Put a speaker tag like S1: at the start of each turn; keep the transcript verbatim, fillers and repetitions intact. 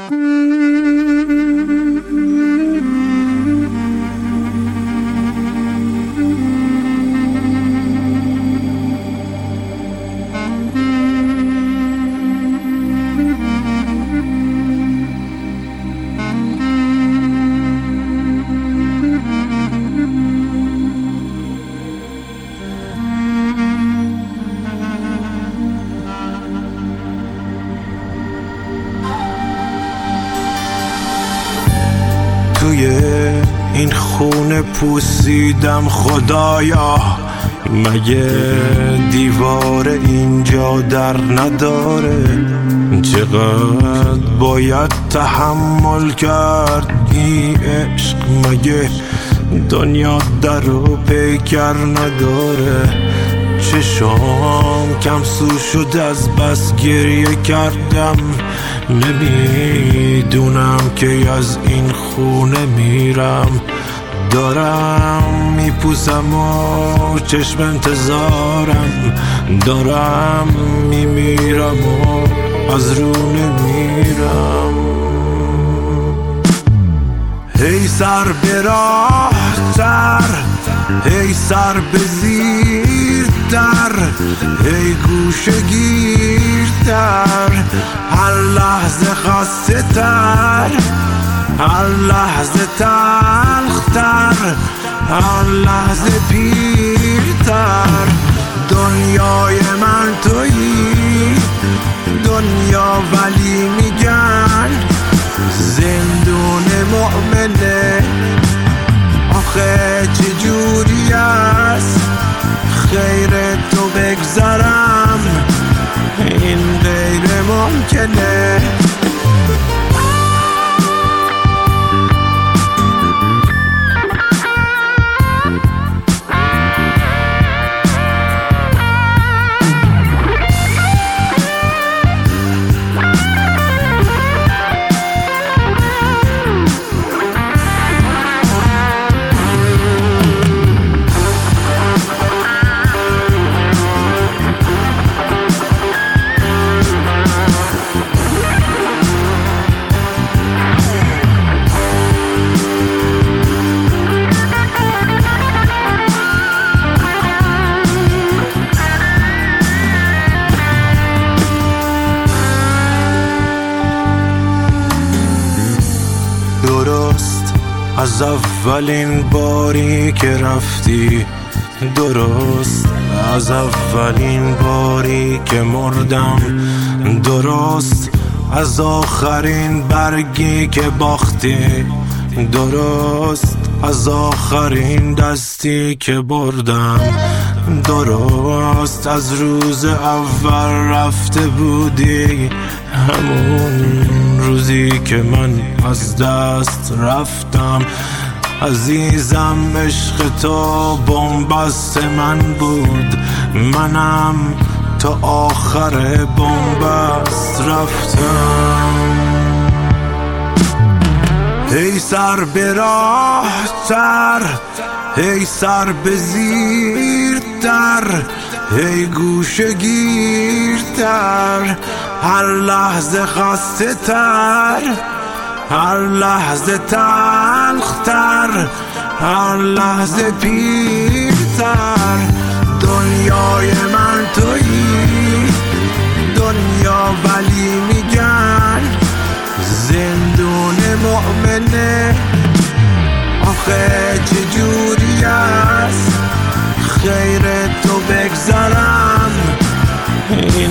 S1: توی این خونه پوسیدم خدایا، مگه دیوار اینجا در نداره؟ چقدر باید تحمل کرد این عشق، مگه دنیا در و پیکر نداره؟ چشام کم سو شد از بس گریه کردم، نمیدونم که از این خونه میرم. دارم میپوسم و چشم انتظارم، دارم میمیرم و از رو نمیرم. هی سر به راه تر، هی سر به زیر در، هی گوشه گیرتر، هر لحظه خسته تر، هر لحظه تلختر، هر لحظه پیرتر. دنیای من تویی دنیا، ولی میگن زندون مؤمنه. آخه چجوری است خیر تو بگذرم، این غیر ممکنه. درست از اولین باری که رفتی، درست از اولین باری که مردم، درست از آخرین برگی که باختی، درست از آخرین دستی که بردم، درست از روز اول رفته بودی، همون روزی که من از دست رفتم. عزیزم عشق تو بن‌بست من بود، منم تا آخر بن‌بست رفتم. هی سر به راه تر، هی سر به زیر در، هی گوشه گیرتر، هر لحظه خسته تر، هر لحظه تلختر، هر لحظه پیرتر. دنیای من تویی دنیا، ولی میگن زندون مؤمنه. آخه چجوری است خیر تو بگذرم، این